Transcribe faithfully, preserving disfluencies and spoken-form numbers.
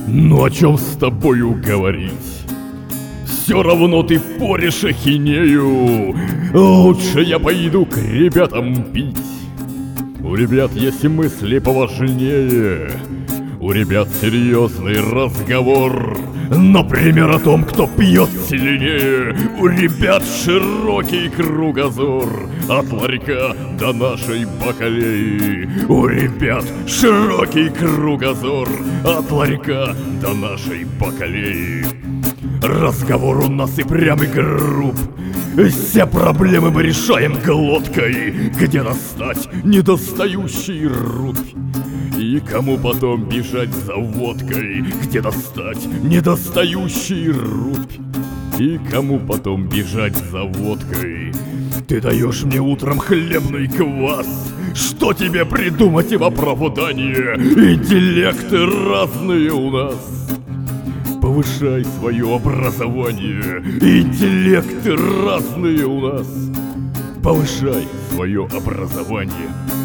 Ну о чем с тобою говорить? Все равно ты порешь ахинею. Лучше я пойду к ребятам пить. У ребят есть мысли поважнее. У ребят серьезный разговор. Например, о том, кто пьет сильнее. У ребят широкий кругозор. От ларька до нашей бакалеи. У ребят широкий кругозор. От ларька до нашей бакалеи. Разговор у нас и прям и груб. Все проблемы мы решаем глоткой. Где достать недостающий рубь? И кому потом бежать за водкой? Где достать недостающий рубь? И кому потом бежать за водкой? Ты даешь мне утром хлебный квас. Что тебе придумать в оправдание? Интеллекты разные у нас. Повышай свое образование. Интеллекты разные у нас. Повышай свое образование.